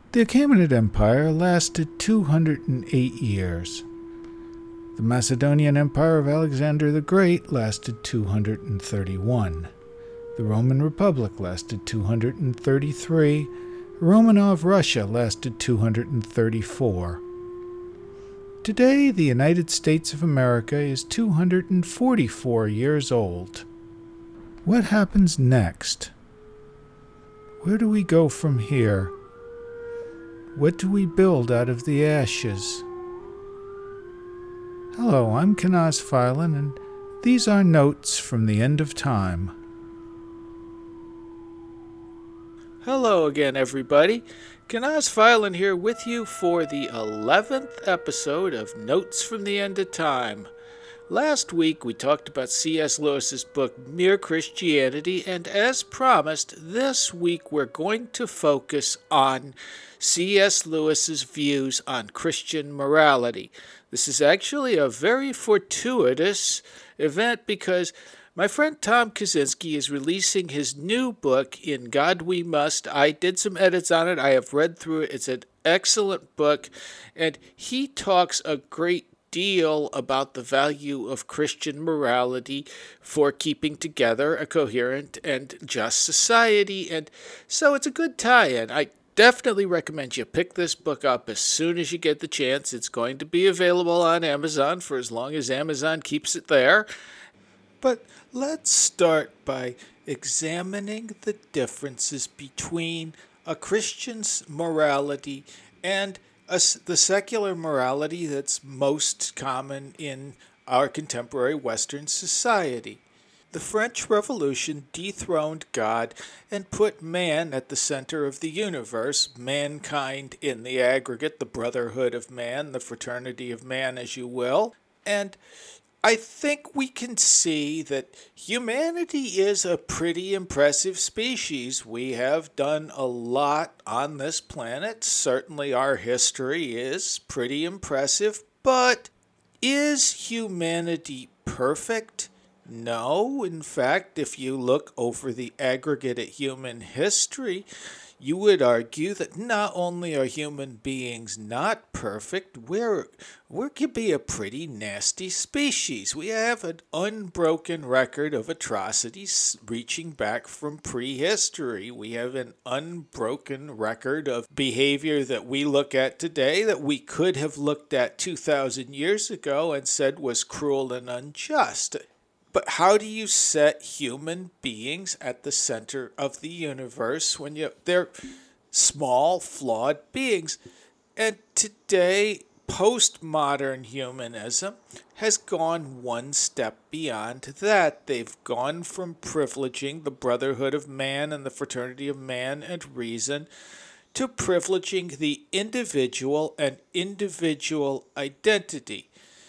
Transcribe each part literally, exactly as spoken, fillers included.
The Achaemenid Empire lasted two hundred eight years. The Macedonian Empire of Alexander the Great lasted two hundred thirty-one. The Roman Republic lasted two hundred thirty-three. Romanov Russia lasted two hundred thirty-four. Today, the United States of America is two hundred forty-four years old. What happens next? Where do we go from here? What do we build out of the ashes? Hello, I'm Kenaz Filan, and these are Notes from the End of Time. Hello again, everybody. Kenaz Filan here with you for the eleventh episode of Notes from the End of Time. Last week we talked about C S Lewis's book Mere Christianity, and as promised, this week we're going to focus on C S Lewis's views on Christian morality. This is actually a very fortuitous event because my friend Tom Kaczynski is releasing his new book, In God We Must. I did some edits on it. I have read through it. It's an excellent book, and he talks a great deal about the value of Christian morality for keeping together a coherent and just society, and so it's a good tie-in. I definitely recommend you pick this book up as soon as you get the chance. It's going to be available on Amazon for as long as Amazon keeps it there. But let's start by examining the differences between a Christian's morality and a, the secular morality that's most common in our contemporary Western society. The French Revolution dethroned God and put man at the center of the universe, mankind in the aggregate, the brotherhood of man, the fraternity of man, as you will. And I think we can see that humanity is a pretty impressive species. We have done a lot on this planet. Certainly our history is pretty impressive. But is humanity perfect? No. In fact, if you look over the aggregate of human history, you would argue that not only are human beings not perfect, we're, we could be a pretty nasty species. We have an unbroken record of atrocities reaching back from prehistory. We have an unbroken record of behavior that we look at today that we could have looked at two thousand years ago and said was cruel and unjust. But how do you set human beings at the center of the universe when you they're small, flawed beings? And today, postmodern humanism has gone one step beyond that. They've gone from privileging the brotherhood of man and the fraternity of man and reason to privileging the individual and individual identity.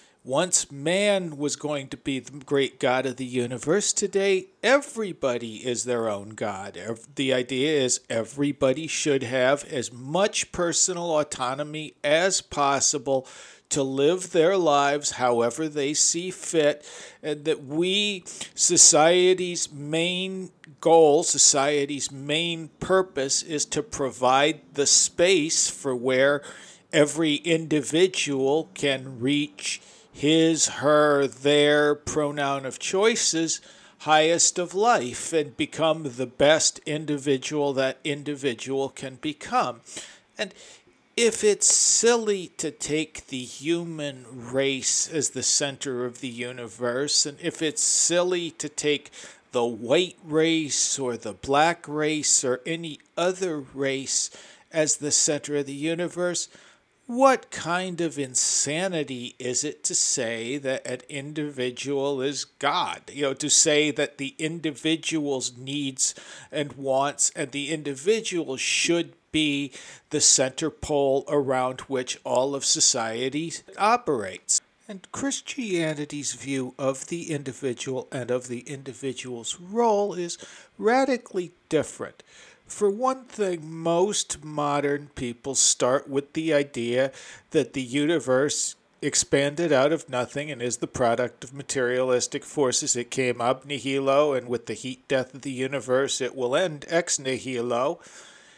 Once man was going to be the great God of the universe, today everybody is their own God. The idea is everybody should have as much personal autonomy as possible to live their lives however they see fit, and that we, society's main goal, society's main purpose is to provide the space for where every individual can reach his, her, their pronoun of choices, highest of life, and become the best individual that individual can become. And if it's silly to take the human race as the center of the universe, and if it's silly to take the white race or the black race or any other race as the center of the universe, what kind of insanity is it to say that an individual is God? You know, to say that the individual's needs and wants and the individual should be the center pole around which all of society operates. And Christianity's view of the individual and of the individual's role is radically different. For one thing, most modern people start with the idea that the universe expanded out of nothing and is the product of materialistic forces. It came ab nihilo, and with the heat death of the universe, it will end ex nihilo.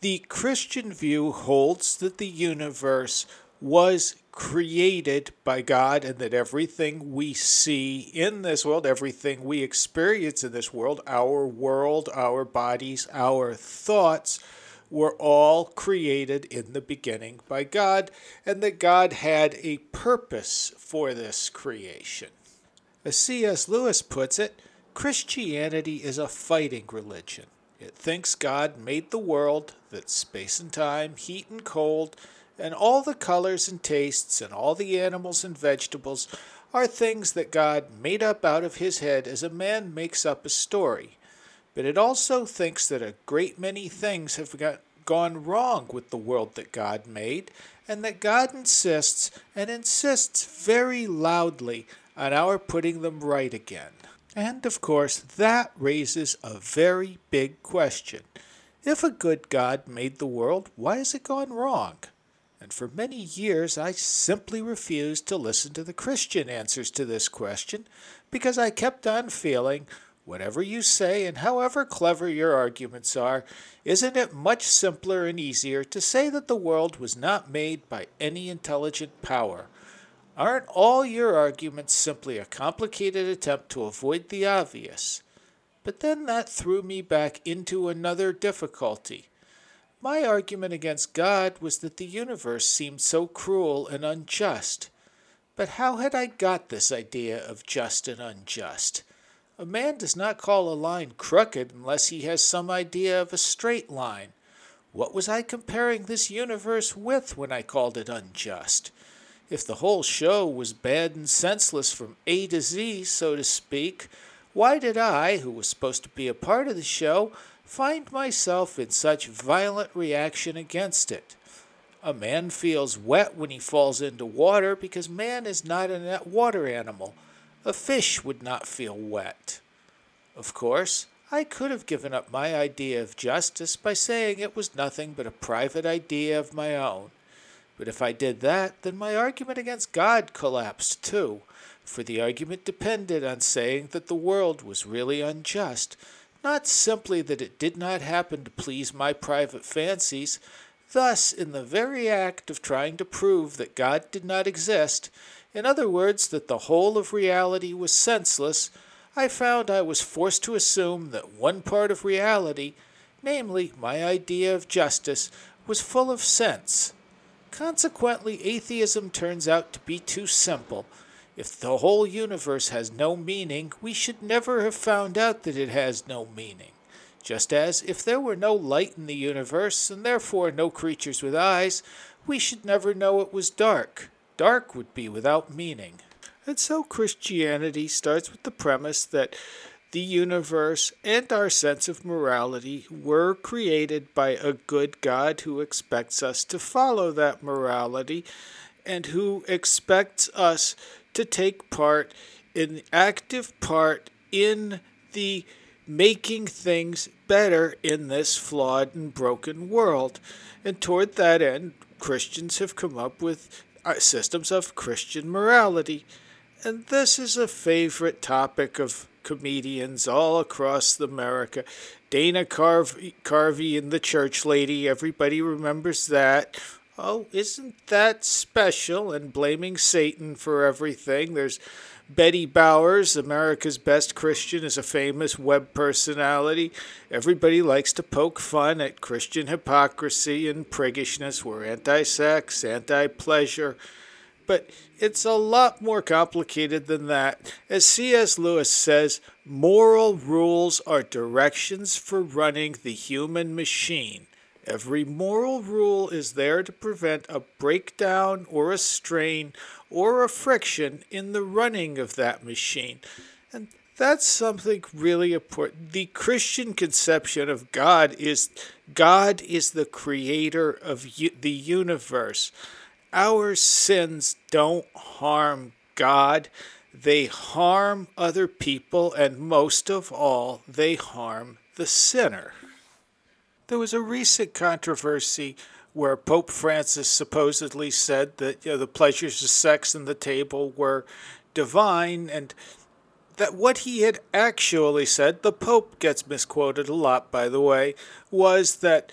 The Christian view holds that the universe was created by God and that everything we see in this world, everything we experience in this world, our world, our bodies, our thoughts, were all created in the beginning by God, and that God had a purpose for this creation. As C S Lewis puts it, Christianity is a fighting religion. It thinks God made the world, that space and time, heat and cold, and all the colors and tastes, and all the animals and vegetables are things that God made up out of his head as a man makes up a story. But it also thinks that a great many things have got, gone wrong with the world that God made, and that God insists, and insists very loudly, on our putting them right again. And, of course, that raises a very big question. If a good God made the world, why has it gone wrong? And for many years, I simply refused to listen to the Christian answers to this question because I kept on feeling, whatever you say and however clever your arguments are, isn't it much simpler and easier to say that the world was not made by any intelligent power? Aren't all your arguments simply a complicated attempt to avoid the obvious? But then that threw me back into another difficulty. My argument against God was that the universe seemed so cruel and unjust. But how had I got this idea of just and unjust? A man does not call a line crooked unless he has some idea of a straight line. What was I comparing this universe with when I called it unjust? If the whole show was bad and senseless from A to Z, so to speak, why did I, who was supposed to be a part of the show, find myself in such violent reaction against it? A man feels wet when he falls into water because man is not a water animal. A fish would not feel wet. Of course, I could have given up my idea of justice by saying it was nothing but a private idea of my own. But if I did that, then my argument against God collapsed too, for the argument depended on saying that the world was really unjust, not simply that it did not happen to please my private fancies. Thus, in the very act of trying to prove that God did not exist, in other words, that the whole of reality was senseless, I found I was forced to assume that one part of reality, namely my idea of justice, was full of sense. Consequently, atheism turns out to be too simple. If the whole universe has no meaning, we should never have found out that it has no meaning. Just as, if there were no light in the universe, and therefore no creatures with eyes, we should never know it was dark. Dark would be without meaning. And so Christianity starts with the premise that the universe and our sense of morality were created by a good God who expects us to follow that morality and who expects us to take part in active part in the making things better in this flawed and broken world. And toward that end, Christians have come up with systems of Christian morality. And this is a favorite topic of comedians all across America. Dana Carvey, Carvey and the Church Lady, everybody remembers that. Oh, isn't that special? And blaming Satan for everything. There's Betty Bowers, America's Best Christian, is a famous web personality. Everybody likes to poke fun at Christian hypocrisy and priggishness. We're anti-sex, anti-pleasure. But it's a lot more complicated than that. As C S Lewis says, moral rules are directions for running the human machine. Every moral rule is there to prevent a breakdown or a strain or a friction in the running of that machine. And that's something really important. The Christian conception of God is God is the creator of u- the universe. Our sins don't harm God. They harm other people, and most of all, they harm the sinner. There was a recent controversy where Pope Francis supposedly said that, you know, the pleasures of sex and the table were divine, and that what he had actually said, the Pope gets misquoted a lot, by the way, was that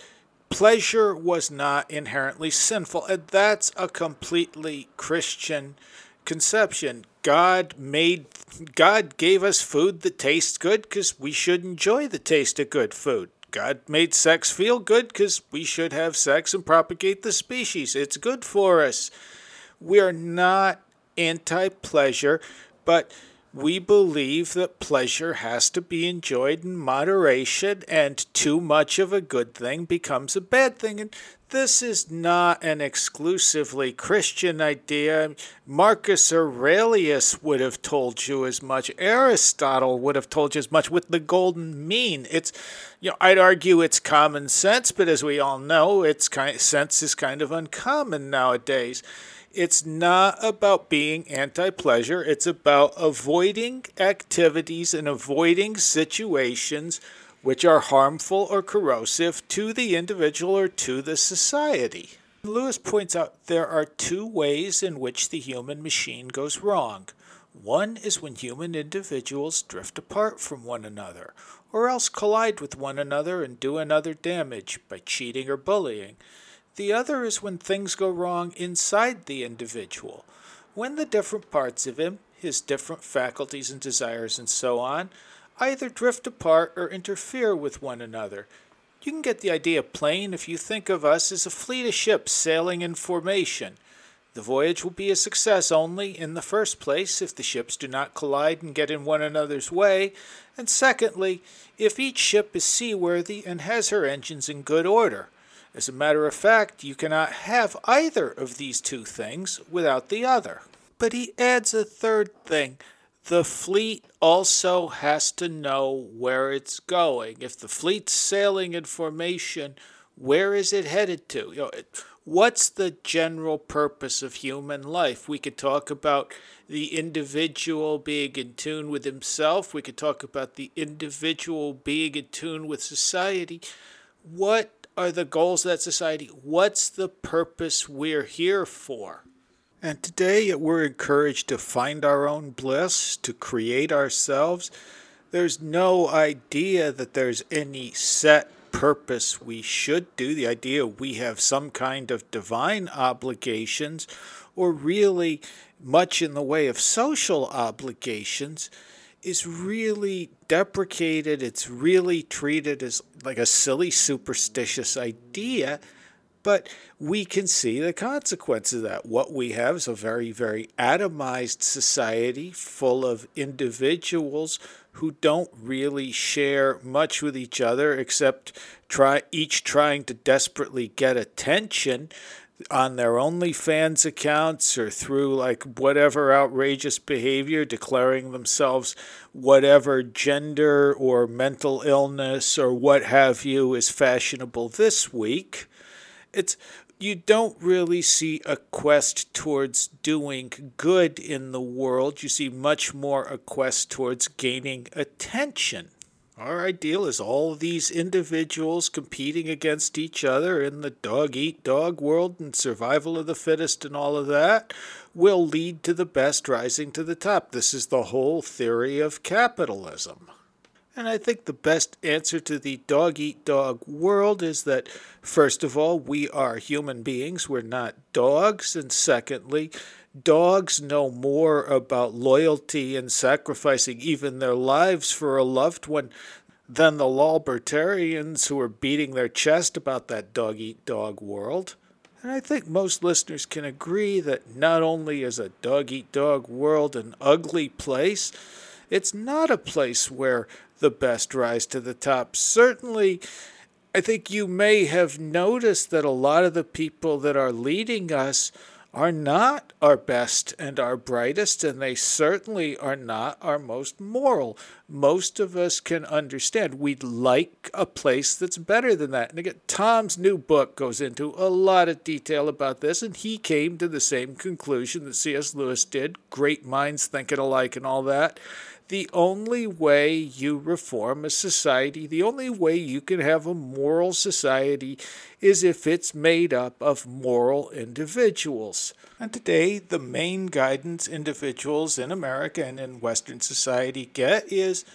pleasure was not inherently sinful. And that's a completely Christian conception. God made, God gave us food that tastes good because we should enjoy the taste of good food. God made sex feel good because we should have sex and propagate the species. It's good for us. We are not anti-pleasure, but we believe that pleasure has to be enjoyed in moderation, and too much of a good thing becomes a bad thing. And this is not an exclusively Christian idea. Marcus Aurelius would have told you as much. Aristotle would have told you as much with the golden mean. It's, you know, I'd argue it's common sense, but as we all know, it's kind sense is kind of uncommon nowadays. It's not about being anti-pleasure. It's about avoiding activities and avoiding situations which are harmful or corrosive to the individual or to the society. Lewis points out there are two ways in which the human machine goes wrong. One is when human individuals drift apart from one another, or else collide with one another and do another damage by cheating or bullying. The other is when things go wrong inside the individual, when the different parts of him, his different faculties and desires and so on, either drift apart or interfere with one another. You can get the idea plain if you think of us as a fleet of ships sailing in formation. The voyage will be a success only, in the first place, if the ships do not collide and get in one another's way, and secondly, if each ship is seaworthy and has her engines in good order. As a matter of fact, you cannot have either of these two things without the other. But he adds a third thing. The fleet also has to know where it's going. If the fleet's sailing in formation, where is it headed to? You know, what's the general purpose of human life? We could talk about the individual being in tune with himself. We could talk about the individual being in tune with society. What are the goals of that society? What's the purpose we're here for? And today we're encouraged to find our own bliss, to create ourselves. There's no idea that there's any set purpose we should do. The idea we have some kind of divine obligations, or really much in the way of social obligations, is really deprecated. It's really treated as like a silly, superstitious idea. But we can see the consequences of that. What we have is a very, very atomized society full of individuals who don't really share much with each other, except try each trying to desperately get attention on their OnlyFans accounts or through like whatever outrageous behavior, declaring themselves whatever gender or mental illness or what have you is fashionable this week. It's you don't really see a quest towards doing good in the world. You see much more a quest towards gaining attention. Our ideal is all these individuals competing against each other in the dog-eat-dog world and survival of the fittest and all of that will lead to the best rising to the top. This is the whole theory of capitalism. And I think the best answer to the dog-eat-dog world is that, first of all, we are human beings. We're not dogs. And secondly, dogs know more about loyalty and sacrificing even their lives for a loved one than the Lawbertarians who are beating their chest about that dog-eat-dog world. And I think most listeners can agree that not only is a dog-eat-dog world an ugly place, it's not a place where the best rise to the top. Certainly, I think you may have noticed that a lot of the people that are leading us are not our best and our brightest, and they certainly are not our most moral. Most of us can understand we'd like a place that's better than that. And again, Tom's new book goes into a lot of detail about this, and he came to the same conclusion that C S Lewis did. Great minds thinking alike and all that. The only way you reform a society, the only way you can have a moral society is if it's made up of moral individuals. And today, the main guidance individuals in America and in Western society get is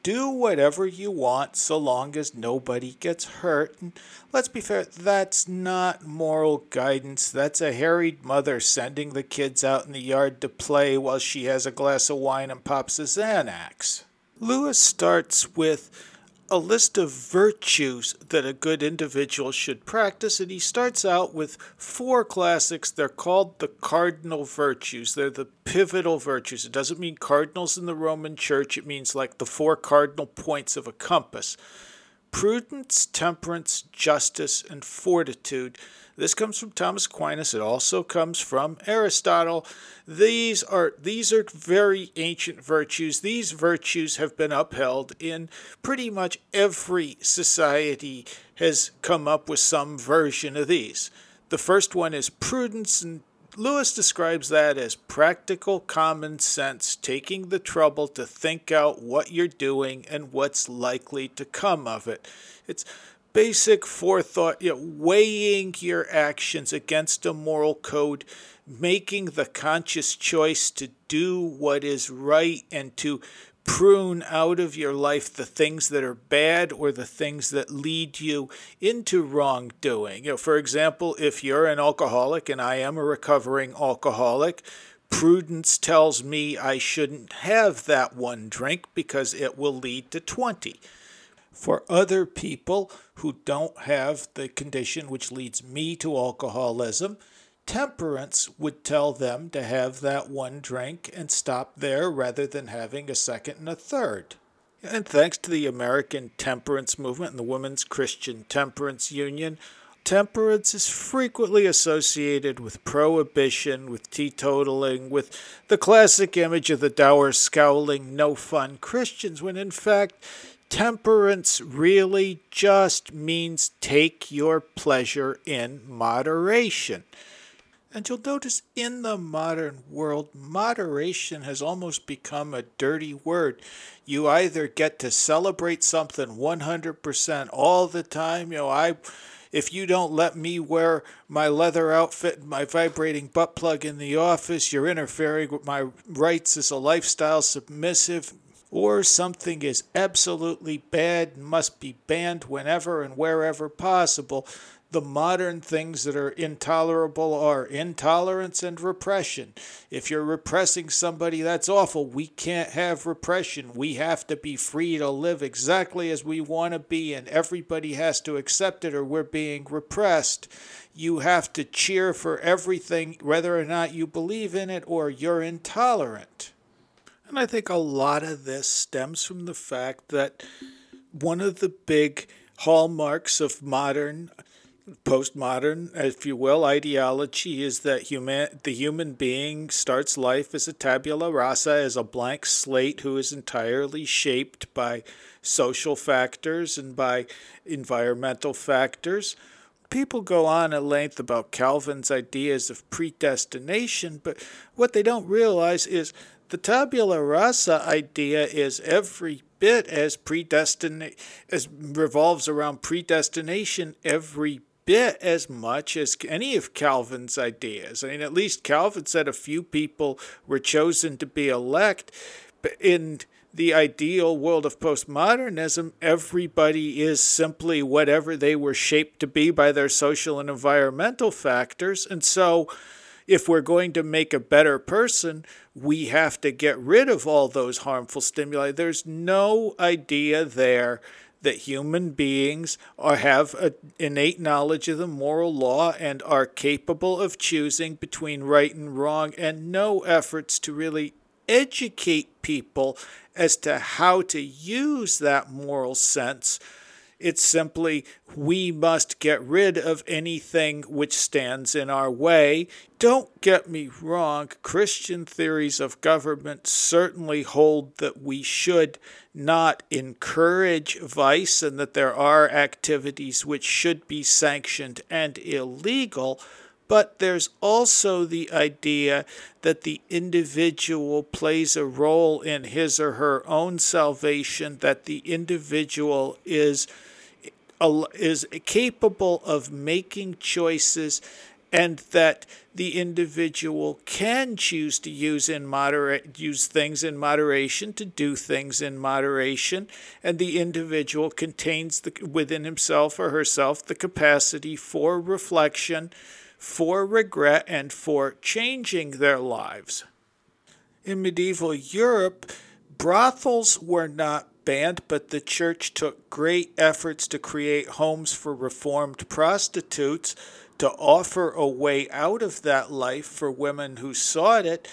do whatever you want so long as nobody gets hurt. And let's be fair, that's not moral guidance. That's a harried mother sending the kids out in the yard to play while she has a glass of wine and pops a Xanax. Lewis starts with a list of virtues that a good individual should practice, and he starts out with four classics. They're called the cardinal virtues. They're the pivotal virtues. It doesn't mean cardinals in the Roman Church. It means like the four cardinal points of a compass. Prudence, temperance, justice, and fortitude. This comes from Thomas Aquinas. It also comes from Aristotle. These are these are very ancient virtues. These virtues have been upheld in pretty much every society has come up with some version of these. The first one is prudence, and Lewis describes that as practical common sense, taking the trouble to think out what you're doing and what's likely to come of it. It's basic forethought, you know, weighing your actions against a moral code, making the conscious choice to do what is right and to prune out of your life the things that are bad or the things that lead you into wrongdoing. You know, for example, if you're an alcoholic and I am a recovering alcoholic, prudence tells me I shouldn't have that one drink because it will lead to twenty. For other people who don't have the condition which leads me to alcoholism, temperance would tell them to have that one drink and stop there rather than having a second and a third. And thanks to the American temperance movement and the Women's Christian Temperance Union, temperance is frequently associated with prohibition, with teetotaling, with the classic image of the dour, scowling, no-fun Christians, when in fact temperance really just means take your pleasure in moderation. And you'll notice in the modern world, moderation has almost become a dirty word. You either get to celebrate something one hundred percent all the time. You know, I, if you don't let me wear my leather outfit and my vibrating butt plug in the office, you're interfering with my rights as a lifestyle submissive. Or something is absolutely bad and must be banned whenever and wherever possible. The modern things that are intolerable are intolerance and repression. If you're repressing somebody, that's awful. We can't have repression. We have to be free to live exactly as we want to be, and everybody has to accept it or we're being repressed. You have to cheer for everything, whether or not you believe in it or you're intolerant. And I think a lot of this stems from the fact that one of the big hallmarks of modern, postmodern, if you will, ideology is that human, the human being starts life as a tabula rasa, as a blank slate who is entirely shaped by social factors and by environmental factors. People go on at length about Calvin's ideas of predestination, but what they don't realize is the tabula rasa idea is every bit as predestinate as revolves around predestination every bit as much as any of Calvin's ideas. I mean, at least Calvin said a few people were chosen to be elect, but in the ideal world of postmodernism, everybody is simply whatever they were shaped to be by their social and environmental factors, and so if we're going to make a better person, we have to get rid of all those harmful stimuli. There's no idea there that human beings are, have an innate knowledge of the moral law and are capable of choosing between right and wrong, and no efforts to really educate people as to how to use that moral sense. It's simply, we must get rid of anything which stands in our way. Don't get me wrong, Christian theories of government certainly hold that we should not encourage vice and that there are activities which should be sanctioned and illegal. But there's also the idea that the individual plays a role in his or her own salvation, that the individual is, is capable of making choices and that the individual can choose to use in moderate use things in moderation, to do things in moderation, and the individual contains the, within himself or herself the capacity for reflection, for regret, and for changing their lives. In medieval Europe, brothels were not banned, but the church took great efforts to create homes for reformed prostitutes, to offer a way out of that life for women who sought it.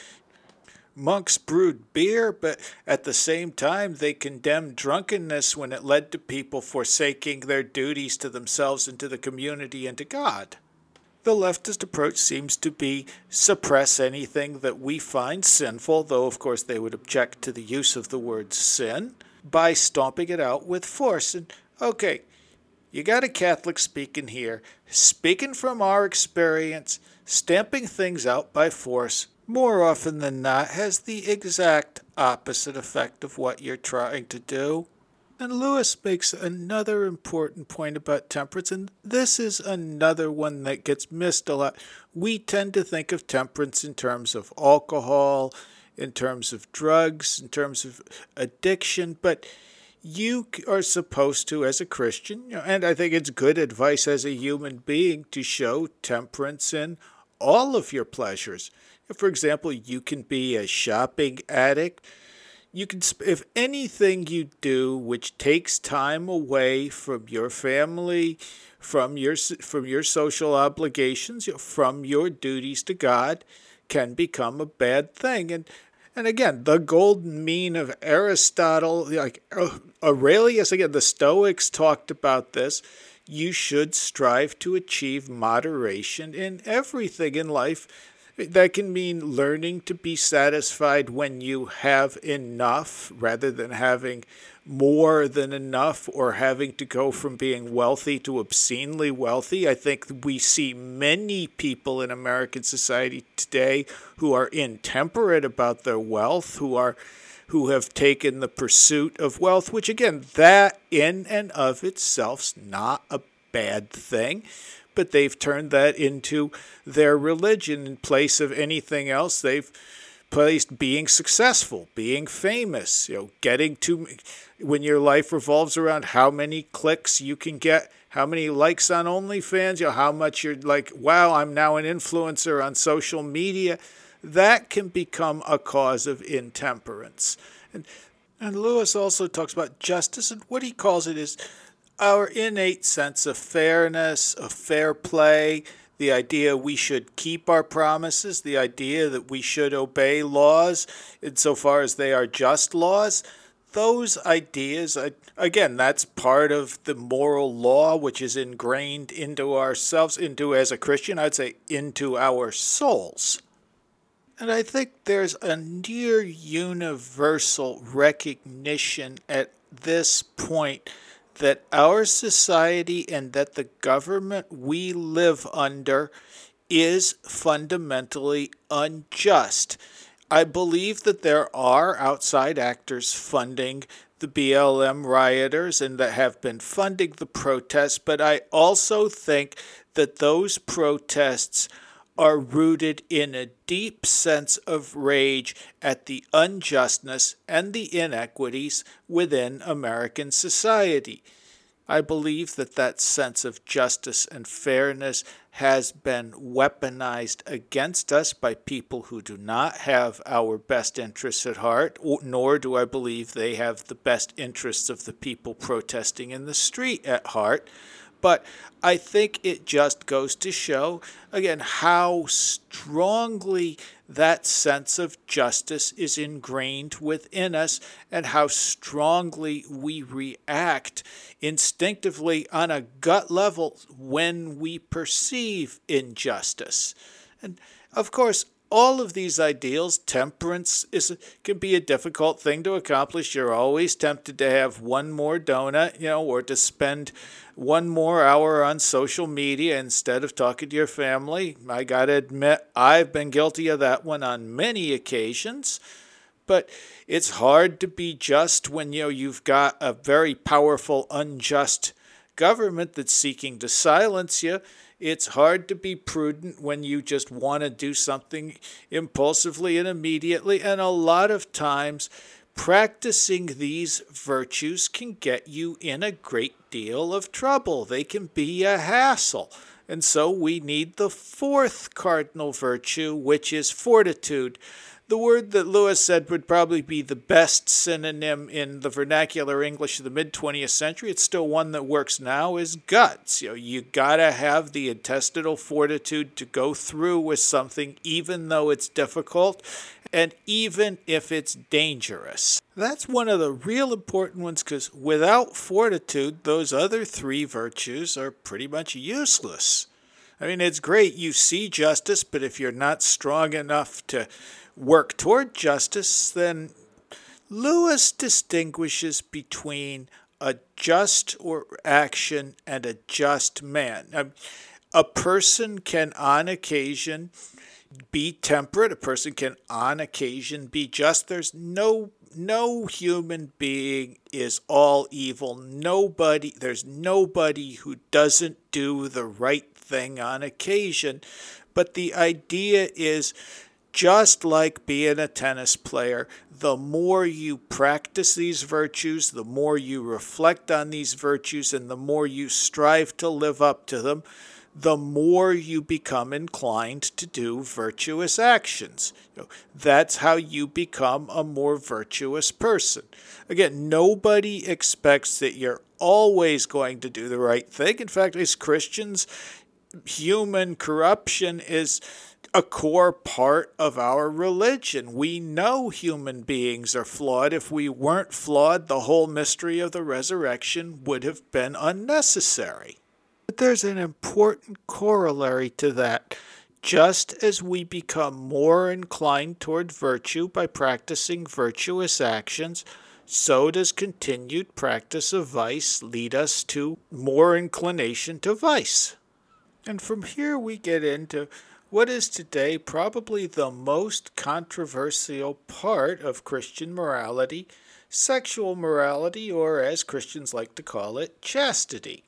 Monks brewed beer, but at the same time they condemned drunkenness when it led to people forsaking their duties to themselves and to the community and to God. The leftist approach seems to be suppress anything that we find sinful, though of course they would object to the use of the word sin, by stomping it out with force. And okay, you got a Catholic speaking here, speaking from our experience, stamping things out by force, more often than not, has the exact opposite effect of what you're trying to do. And Lewis makes another important point about temperance, and this is another one that gets missed a lot. We tend to think of temperance in terms of alcohol, in terms of drugs, in terms of addiction, but you are supposed to, as a Christian, you know, and I think it's good advice as a human being, to show temperance in all of your pleasures. For example, you can be a shopping addict. You can, if anything you do which takes time away from your family, from your from your social obligations, from your duties to God, can become a bad thing. And and again, the golden mean of Aristotle, like Aurelius, again, the Stoics talked about this. You should strive to achieve moderation in everything in life. That can mean learning to be satisfied when you have enough rather than having more than enough, or having to go from being wealthy to obscenely wealthy. I think we see many people in American society today who are intemperate about their wealth, who are who have taken the pursuit of wealth, which again, that in and of itself's not a bad thing. But they've turned that into their religion in place of anything else. They've placed being successful, being famous, you know, getting to, when your life revolves around how many clicks you can get, how many likes on OnlyFans, you know, how much you're like, wow, I'm now an influencer on social media. That can become a cause of intemperance. And, and Lewis also talks about justice, and what he calls it is our innate sense of fairness, of fair play, the idea we should keep our promises, the idea that we should obey laws insofar as they are just laws. Those ideas, again, that's part of the moral law which is ingrained into ourselves, into, as a Christian, I'd say, into our souls. And I think there's a near universal recognition at this point that our society and that the government we live under is fundamentally unjust. I believe that there are outside actors funding the B L M rioters and that have been funding the protests, but I also think that those protests are rooted in a deep sense of rage at the unjustness and the inequities within American society. I believe that that sense of justice and fairness has been weaponized against us by people who do not have our best interests at heart, nor do I believe they have the best interests of the people protesting in the street at heart. But I think it just goes to show, again, how strongly that sense of justice is ingrained within us and how strongly we react instinctively on a gut level when we perceive injustice. And, of course, all of these ideals, temperance is can be a difficult thing to accomplish. You're always tempted to have one more donut, you know, or to spend one more hour on social media instead of talking to your family. I got to admit, I've been guilty of that one on many occasions. But it's hard to be just when, you know, you've got a very powerful, unjust government that's seeking to silence you. It's hard to be prudent when you just want to do something impulsively and immediately, and a lot of times practicing these virtues can get you in a great deal of trouble. They can be a hassle. And so we need the fourth cardinal virtue, which is fortitude. The word that Lewis said would probably be the best synonym in the vernacular English of the mid-twentieth century. It's still one that works now, is guts. You know, you gotta have the intestinal fortitude to go through with something, even though it's difficult, and even if it's dangerous. That's one of the real important ones, because without fortitude, those other three virtues are pretty much useless. I mean, it's great you see justice, but if you're not strong enough to work toward justice, then Lewis distinguishes between a just or action and a just man. A person can on occasion be temperate, a person can on occasion be just. There's no no human being is all evil. Nobody there's nobody who doesn't do the right thing on occasion. But the idea is, just like being a tennis player, the more you practice these virtues, the more you reflect on these virtues, and the more you strive to live up to them, the more you become inclined to do virtuous actions. You know, that's how you become a more virtuous person. Again, nobody expects that you're always going to do the right thing. In fact, as Christians, human corruption is a core part of our religion. We know human beings are flawed. If we weren't flawed, the whole mystery of the resurrection would have been unnecessary. But there's an important corollary to that. Just as we become more inclined toward virtue by practicing virtuous actions, so does continued practice of vice lead us to more inclination to vice. And from here we get into what is today probably the most controversial part of Christian morality, sexual morality, or as Christians like to call it, chastity.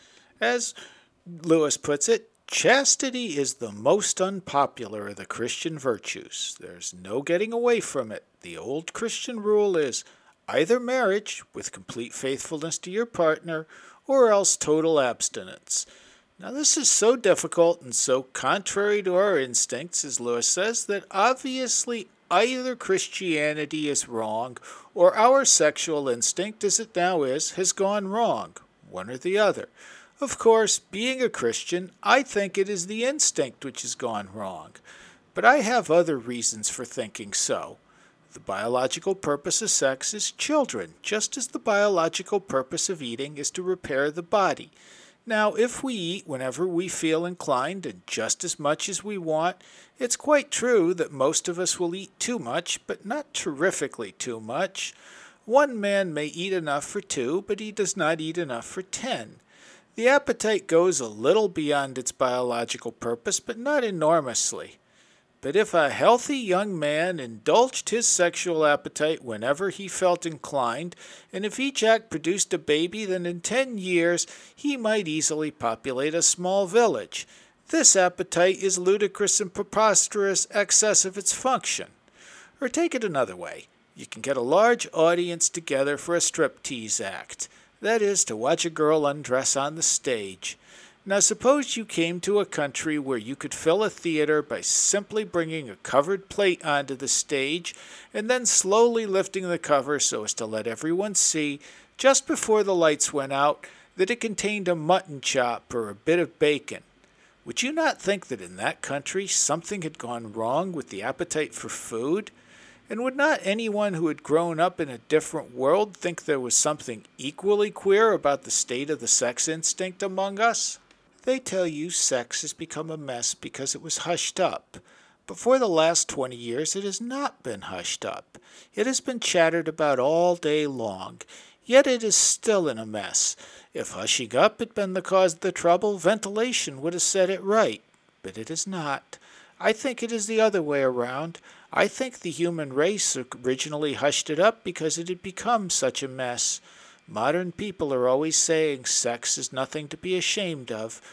As Lewis puts it, chastity is the most unpopular of the Christian virtues. There's no getting away from it. The old Christian rule is either marriage with complete faithfulness to your partner, or else total abstinence. Now, this is so difficult and so contrary to our instincts, as Lewis says, that obviously either Christianity is wrong or our sexual instinct, as it now is, has gone wrong, one or the other. Of course, being a Christian, I think it is the instinct which has gone wrong, but I have other reasons for thinking so. The biological purpose of sex is children, just as the biological purpose of eating is to repair the body. Now, if we eat whenever we feel inclined and just as much as we want, it's quite true that most of us will eat too much, but not terrifically too much. One man may eat enough for two, but he does not eat enough for ten. The appetite goes a little beyond its biological purpose, but not enormously. But if a healthy young man indulged his sexual appetite whenever he felt inclined, and if each act produced a baby, then in ten years he might easily populate a small village. This appetite is ludicrous and preposterous excess of its function. Or take it another way. You can get a large audience together for a striptease act. That is, to watch a girl undress on the stage. Now suppose you came to a country where you could fill a theater by simply bringing a covered plate onto the stage and then slowly lifting the cover so as to let everyone see, just before the lights went out, that it contained a mutton chop or a bit of bacon. Would you not think that in that country something had gone wrong with the appetite for food? And would not anyone who had grown up in a different world think there was something equally queer about the state of the sex instinct among us? They tell you sex has become a mess because it was hushed up. But for the last twenty years it has not been hushed up. It has been chattered about all day long. Yet it is still in a mess. If hushing up had been the cause of the trouble, ventilation would have set it right. But it is not. I think it is the other way around. I think the human race originally hushed it up because it had become such a mess. Modern people are always saying sex is nothing to be ashamed of.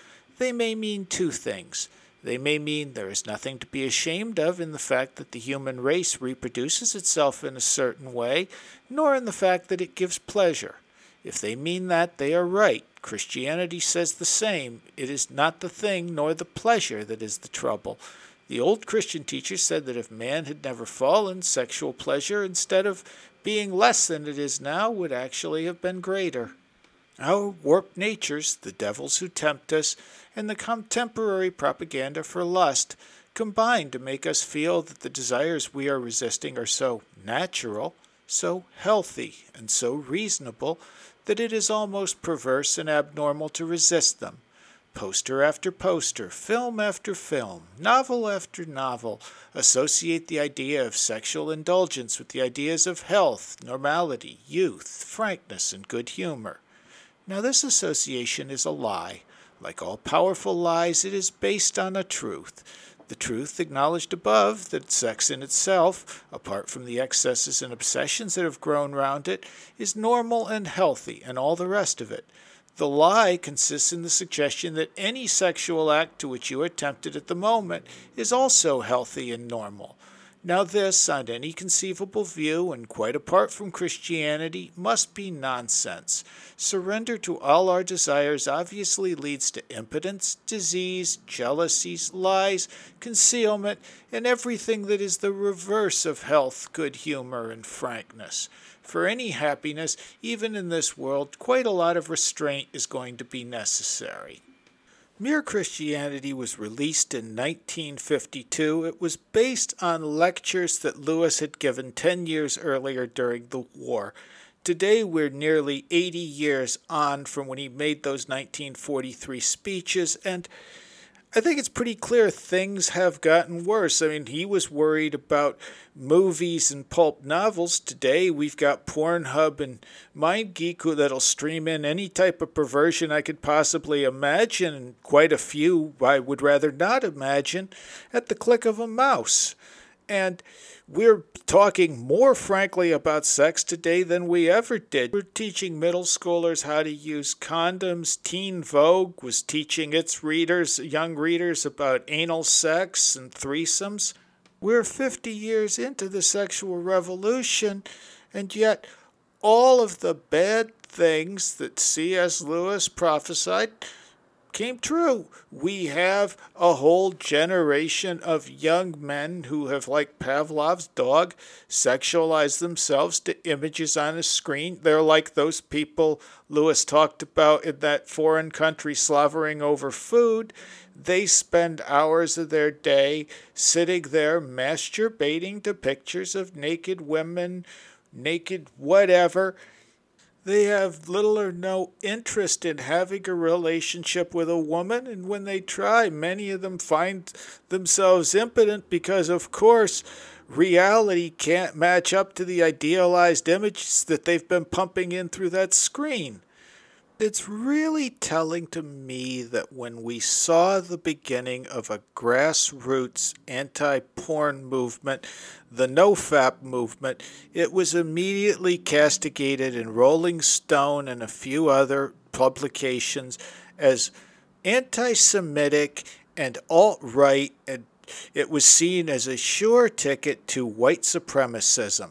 they may mean two things. They may mean there is nothing to be ashamed of in the fact that the human race reproduces itself in a certain way, nor in the fact that it gives pleasure. If they mean that, they are right. Christianity says the same. It is not the thing nor the pleasure that is the trouble. The old Christian teachers said that if man had never fallen, sexual pleasure, instead of being less than it is now, would actually have been greater. Our warped natures, the devils who tempt us, and the contemporary propaganda for lust combine to make us feel that the desires we are resisting are so natural, so healthy, and so reasonable that it is almost perverse and abnormal to resist them. Poster after poster, film after film, novel after novel associate the idea of sexual indulgence with the ideas of health, normality, youth, frankness, and good humor. Now, this association is a lie. Like all powerful lies, it is based on a truth. The truth acknowledged above, that sex in itself, apart from the excesses and obsessions that have grown round it, is normal and healthy, and all the rest of it. The lie consists in the suggestion that any sexual act to which you are tempted at the moment is also healthy and normal. Now this, on any conceivable view, and quite apart from Christianity, must be nonsense. Surrender to all our desires obviously leads to impotence, disease, jealousies, lies, concealment, and everything that is the reverse of health, good humor, and frankness. For any happiness, even in this world, quite a lot of restraint is going to be necessary. Mere Christianity was released in nineteen fifty-two. It was based on lectures that Lewis had given ten years earlier during the war. Today we're nearly eighty years on from when he made those nineteen forty-three speeches, and I think it's pretty clear things have gotten worse. I mean, he was worried about movies and pulp novels. Today, we've got Pornhub and MindGeek that'll stream in any type of perversion I could possibly imagine, and quite a few I would rather not imagine, at the click of a mouse. And we're talking more frankly about sex today than we ever did. We're teaching middle schoolers how to use condoms. Teen Vogue was teaching its readers, young readers, about anal sex and threesomes. We're fifty years into the sexual revolution, and yet all of the bad things that C S Lewis prophesied came true. We have a whole generation of young men who have, like Pavlov's dog, sexualized themselves to images on a screen. They're like those people Lewis talked about in that foreign country slavering over food. They spend hours of their day sitting there masturbating to pictures of naked women, naked whatever. They have little or no interest in having a relationship with a woman, and when they try, many of them find themselves impotent because, of course, reality can't match up to the idealized images that they've been pumping in through that screen. It's really telling to me that when we saw the beginning of a grassroots anti-porn movement, the NoFap movement, it was immediately castigated in Rolling Stone and a few other publications as anti-Semitic and alt-right, and it was seen as a sure ticket to white supremacism.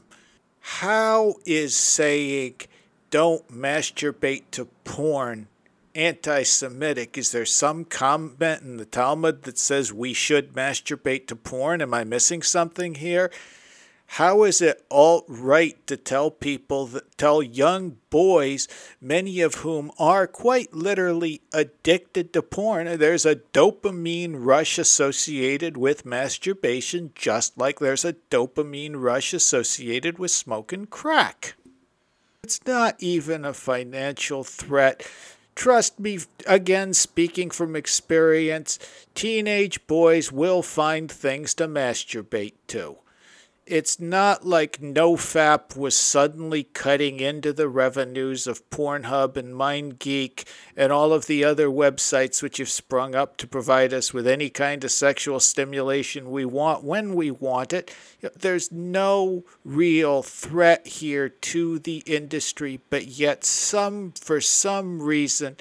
How is saying don't masturbate to porn anti-Semitic? Is there some comment in the Talmud that says we should masturbate to porn? Am I missing something here? How is it alt-right to tell people, that tell young boys, many of whom are quite literally addicted to porn? There's a dopamine rush associated with masturbation, just like there's a dopamine rush associated with smoking crack. It's not even a financial threat. Trust me, again, speaking from experience, teenage boys will find things to masturbate to. It's not like NoFap was suddenly cutting into the revenues of Pornhub and MindGeek and all of the other websites which have sprung up to provide us with any kind of sexual stimulation we want when we want it. There's no real threat here to the industry, but yet some, for some reason,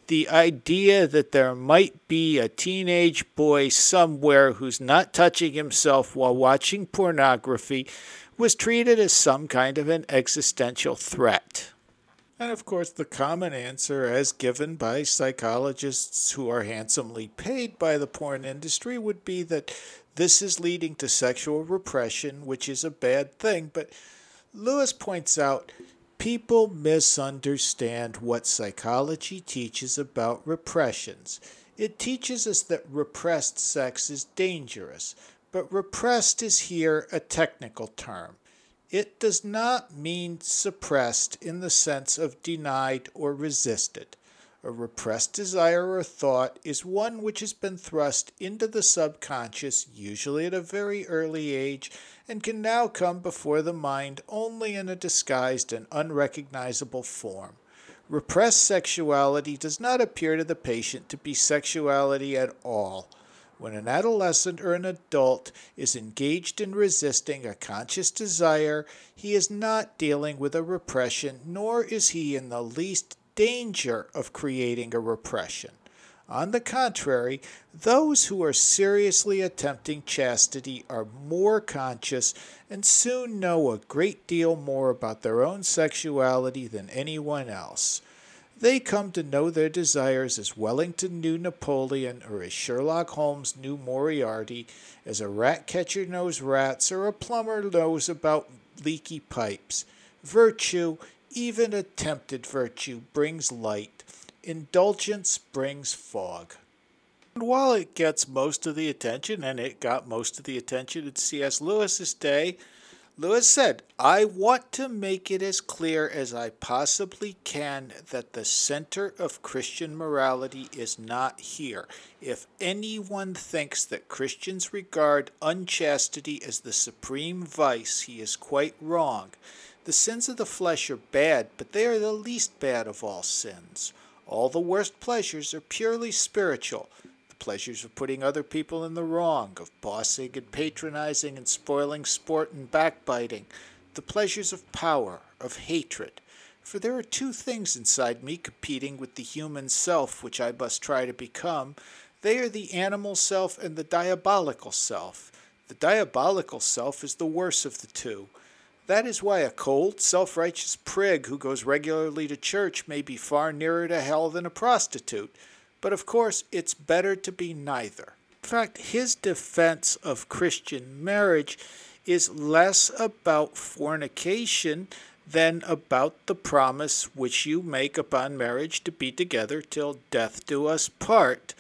the idea that there might be a teenage boy somewhere who's not touching himself while watching pornography was treated as some kind of an existential threat. And of course, the common answer, as given by psychologists who are handsomely paid by the porn industry, would be that this is leading to sexual repression, which is a bad thing. But Lewis points out people misunderstand what psychology teaches about repressions. It teaches us that repressed sex is dangerous, but repressed is here a technical term. It does not mean suppressed in the sense of denied or resisted. A repressed desire or thought is one which has been thrust into the subconscious, usually at a very early age, and can now come before the mind only in a disguised and unrecognizable form. Repressed sexuality does not appear to the patient to be sexuality at all. When an adolescent or an adult is engaged in resisting a conscious desire, he is not dealing with a repression, nor is he in the least danger of creating a repression. On the contrary, those who are seriously attempting chastity are more conscious and soon know a great deal more about their own sexuality than anyone else. They come to know their desires as Wellington knew Napoleon, or as Sherlock Holmes knew Moriarty, as a rat catcher knows rats, or a plumber knows about leaky pipes. Virtue, even attempted virtue, brings light. Indulgence brings fog. And while it gets most of the attention, and it got most of the attention in C S Lewis's day, Lewis said, I want to make it as clear as I possibly can that the center of Christian morality is not here. If anyone thinks that Christians regard unchastity as the supreme vice, he is quite wrong. The sins of the flesh are bad, but they are the least bad of all sins. All the worst pleasures are purely spiritual. Pleasures of putting other people in the wrong, of bossing and patronizing and spoiling sport and backbiting, the pleasures of power, of hatred. For there are two things inside me competing with the human self which I must try to become. They are the animal self and the diabolical self. The diabolical self is the worse of the two. That is why a cold, self-righteous prig who goes regularly to church may be far nearer to hell than a prostitute. But of course, it's better to be neither. In fact, his defense of Christian marriage is less about fornication than about the promise which you make upon marriage to be together till death do us part,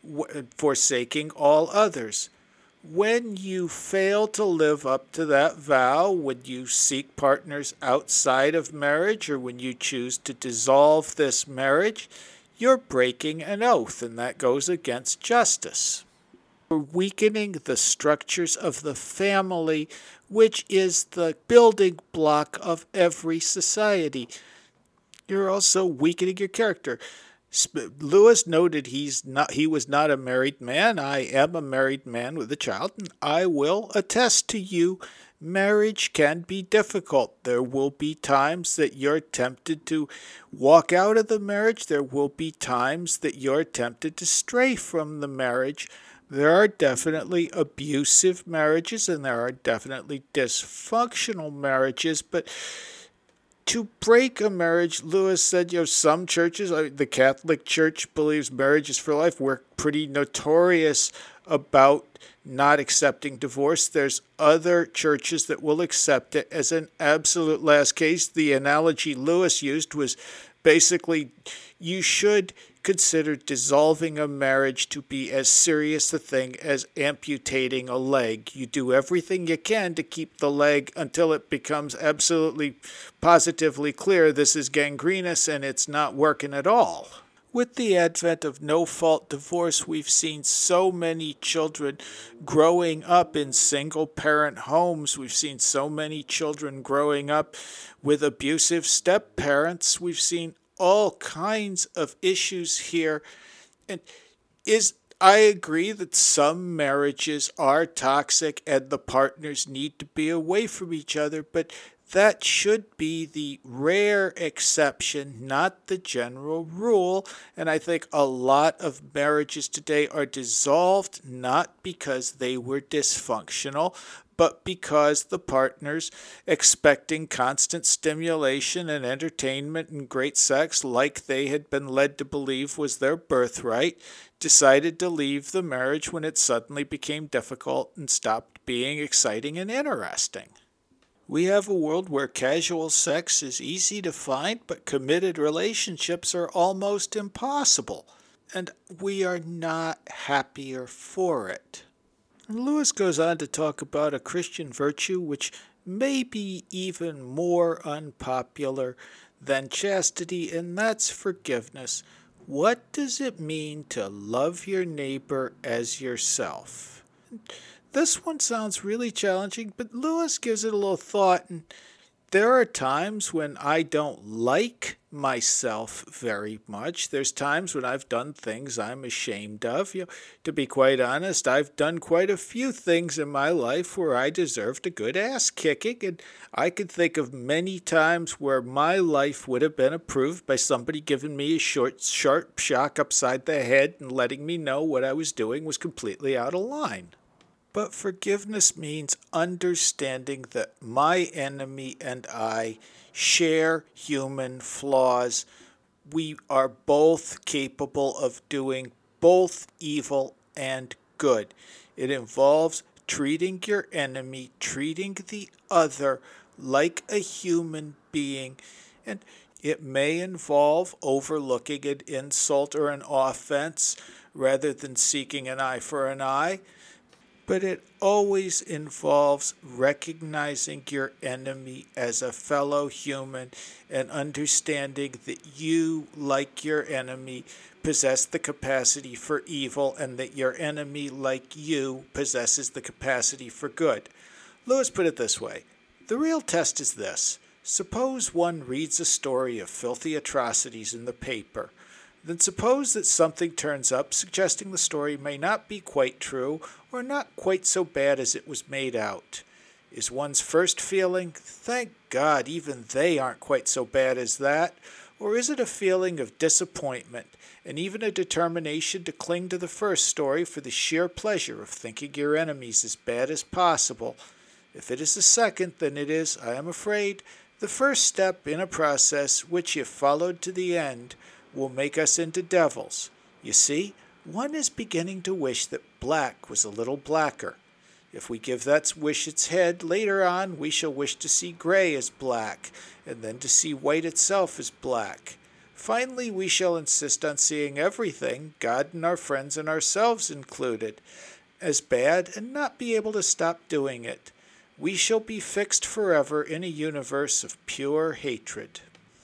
forsaking all others. When you fail to live up to that vow, when you seek partners outside of marriage, or when you choose to dissolve this marriage, you're breaking an oath, and that goes against justice. You're weakening the structures of the family, which is the building block of every society. You're also weakening your character. Lewis noted he's not, he was not a married man. I am a married man with a child, and I will attest to you, marriage can be difficult. There will be times that you're tempted to walk out of the marriage. There will be times that you're tempted to stray from the marriage. There are definitely abusive marriages, and there are definitely dysfunctional marriages, but to break a marriage, Lewis said, you know, some churches, the Catholic Church believes marriage is for life. We're pretty notorious about not accepting divorce. There's other churches that will accept it as an absolute last case. The analogy Lewis used was basically you should consider dissolving a marriage to be as serious a thing as amputating a leg. You do everything you can to keep the leg until it becomes absolutely positively clear this is gangrenous and it's not working at all. With the advent of no-fault divorce, we've seen so many children growing up in single-parent homes. We've seen so many children growing up with abusive step-parents. We've seen all kinds of issues here. And is I agree that some marriages are toxic and the partners need to be away from each other, but that should be the rare exception, not the general rule. And I think a lot of marriages today are dissolved not because they were dysfunctional, but because the partners, expecting constant stimulation and entertainment and great sex like they had been led to believe was their birthright, decided to leave the marriage when it suddenly became difficult and stopped being exciting and interesting. We have a world where casual sex is easy to find, but committed relationships are almost impossible, and we are not happier for it. And Lewis goes on to talk about a Christian virtue which may be even more unpopular than chastity, and that's forgiveness. What does it mean to love your neighbor as yourself? This one sounds really challenging, but Lewis gives it a little thought, and there are times when I don't like myself very much. There's times when I've done things I'm ashamed of. You know, to be quite honest, I've done quite a few things in my life where I deserved a good ass kicking, and I could think of many times where my life would have been improved by somebody giving me a short, sharp shock upside the head and letting me know what I was doing was completely out of line. But forgiveness means understanding that my enemy and I share human flaws. We are both capable of doing both evil and good. It involves treating your enemy, treating the other like a human being, and it may involve overlooking an insult or an offense rather than seeking an eye for an eye. But it always involves recognizing your enemy as a fellow human and understanding that you, like your enemy, possess the capacity for evil and that your enemy, like you, possesses the capacity for good. Lewis put it this way: the real test is this. Suppose one reads a story of filthy atrocities in the paper. Then suppose that something turns up suggesting the story may not be quite true or not quite so bad as it was made out. Is one's first feeling, thank God even they aren't quite so bad as that? Or is it a feeling of disappointment and even a determination to cling to the first story for the sheer pleasure of thinking your enemies as bad as possible? If it is the second, then it is, I am afraid, the first step in a process which, if followed to the end, will make us into devils. You see, one is beginning to wish that black was a little blacker. If we give that wish its head, later on we shall wish to see gray as black, and then to see white itself as black. Finally, we shall insist on seeing everything, God and our friends and ourselves included, as bad and not be able to stop doing it. We shall be fixed forever in a universe of pure hatred.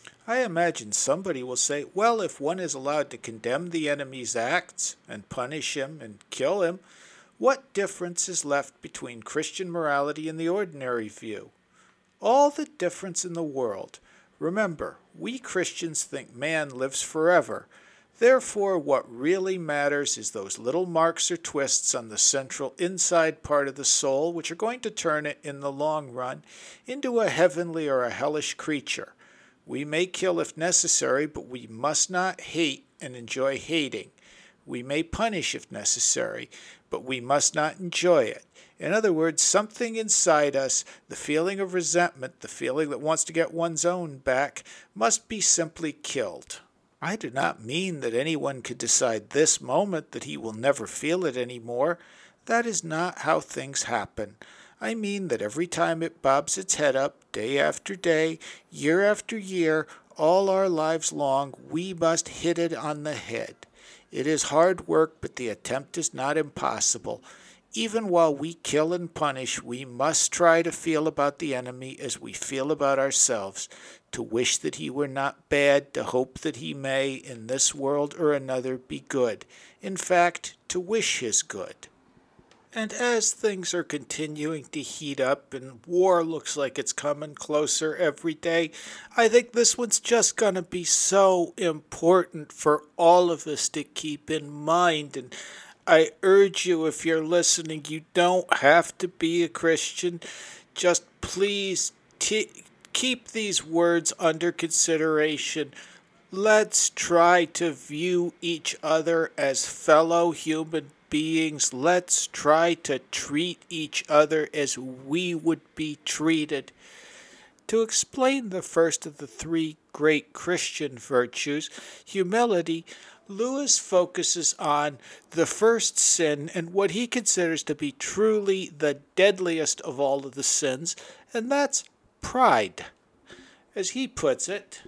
I imagine somebody will say, well, if one is allowed to condemn the enemy's acts and punish him and kill him, what difference is left between Christian morality and the ordinary view? All the difference in the world. Remember, we Christians think man lives forever. Therefore, what really matters is those little marks or twists on the central inside part of the soul, which are going to turn it, in the long run, into a heavenly or a hellish creature. We may kill if necessary, but we must not hate and enjoy hating. We may punish if necessary, but we must not enjoy it. In other words, something inside us, the feeling of resentment, the feeling that wants to get one's own back, must be simply killed. I do not mean that anyone could decide this moment that he will never feel it anymore. That is not how things happen. I mean that every time it bobs its head up, day after day, year after year, all our lives long, we must hit it on the head. It is hard work, but the attempt is not impossible. Even while we kill and punish, we must try to feel about the enemy as we feel about ourselves, to wish that he were not bad, to hope that he may, in this world or another, be good. In fact, to wish his good. And as things are continuing to heat up and war looks like it's coming closer every day, I think this one's just going to be so important for all of us to keep in mind. And I urge you, if you're listening, you don't have to be a Christian. Just please t- keep these words under consideration. Let's try to view each other as fellow human beings. Let's try to treat each other as we would be treated. To explain the first of the three great Christian virtues, humility, Lewis focuses on the first sin and what he considers to be truly the deadliest of all of the sins, and that's pride. As he puts it,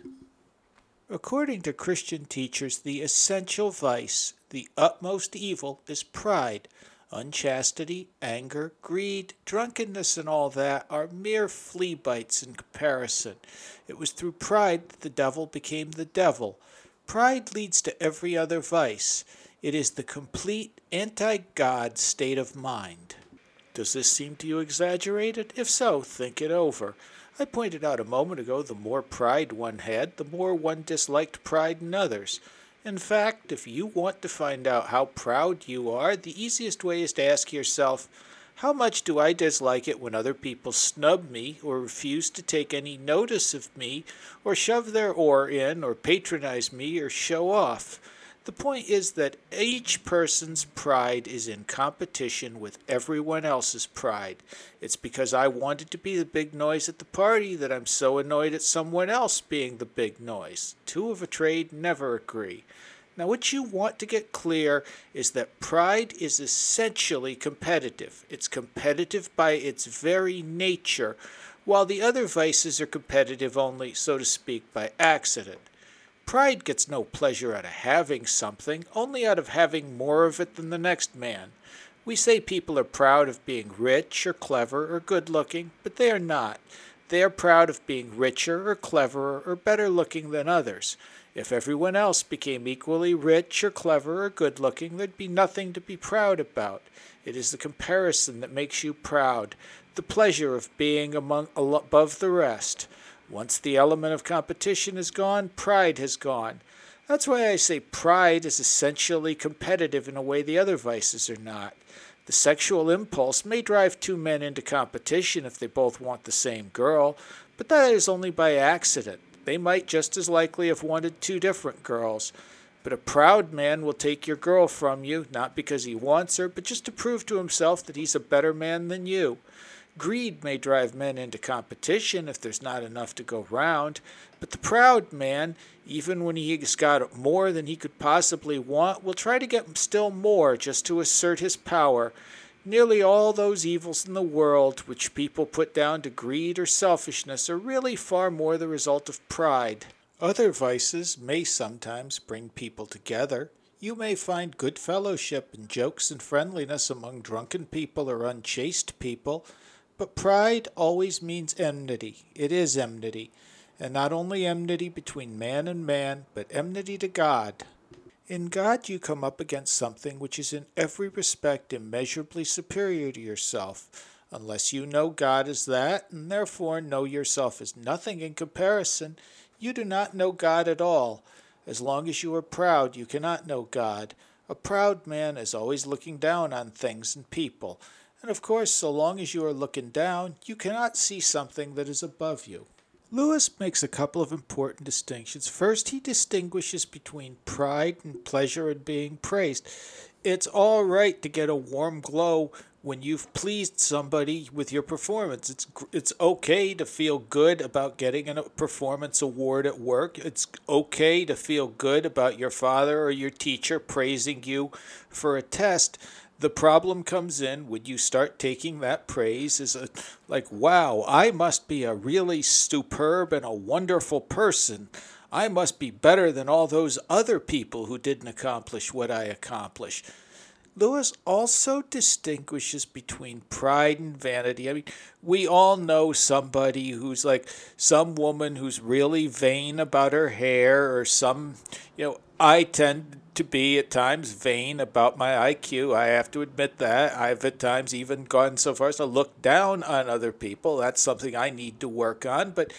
according to Christian teachers, the essential vice, the utmost evil, is pride. Unchastity, anger, greed, drunkenness, and all that are mere flea bites in comparison. It was through pride that the devil became the devil. Pride leads to every other vice. It is the complete anti-God state of mind. Does this seem to you exaggerated? If so, think it over. I pointed out a moment ago the more pride one had, the more one disliked pride in others. In fact, if you want to find out how proud you are, the easiest way is to ask yourself, how much do I dislike it when other people snub me or refuse to take any notice of me or shove their oar in or patronize me or show off? The point is that each person's pride is in competition with everyone else's pride. It's because I wanted to be the big noise at the party that I'm so annoyed at someone else being the big noise. Two of a trade never agree. Now, what you want to get clear is that pride is essentially competitive. It's competitive by its very nature, while the other vices are competitive only, so to speak, by accident. Pride gets no pleasure out of having something, only out of having more of it than the next man. We say people are proud of being rich or clever or good-looking, but they are not. They are proud of being richer or cleverer or better-looking than others. If everyone else became equally rich or clever or good-looking, there'd be nothing to be proud about. It is the comparison that makes you proud, the pleasure of being among above the rest. Once the element of competition is gone, pride has gone. That's why I say pride is essentially competitive in a way the other vices are not. The sexual impulse may drive two men into competition if they both want the same girl, but that is only by accident. They might just as likely have wanted two different girls. But a proud man will take your girl from you, not because he wants her, but just to prove to himself that he's a better man than you. Greed may drive men into competition if there's not enough to go round, but the proud man, even when he's got more than he could possibly want, will try to get still more just to assert his power. Nearly all those evils in the world which people put down to greed or selfishness are really far more the result of pride. Other vices may sometimes bring people together. You may find good fellowship and jokes and friendliness among drunken people or unchaste people, but pride always means enmity. It is enmity, and not only enmity between man and man, but enmity to God. In God you come up against something which is in every respect immeasurably superior to yourself. Unless you know God as that, and therefore know yourself as nothing in comparison, you do not know God at all. As long as you are proud, you cannot know God. A proud man is always looking down on things and people. And of course, so long as you are looking down, you cannot see something that is above you. Lewis makes a couple of important distinctions. First, he distinguishes between pride and pleasure in being praised. It's all right to get a warm glow when you've pleased somebody with your performance. It's it's okay to feel good about getting a performance award at work. It's okay to feel good about your father or your teacher praising you for a test. The problem comes in when you start taking that praise as a, like, wow, I must be a really superb and a wonderful person. I must be better than all those other people who didn't accomplish what I accomplished. Lewis also distinguishes between pride and vanity. I mean, we all know somebody who's like some woman who's really vain about her hair, or some, you know, I tend to be at times vain about my I Q. I have to admit that. I've at times even gone so far as to look down on other people. That's something I need to work on. But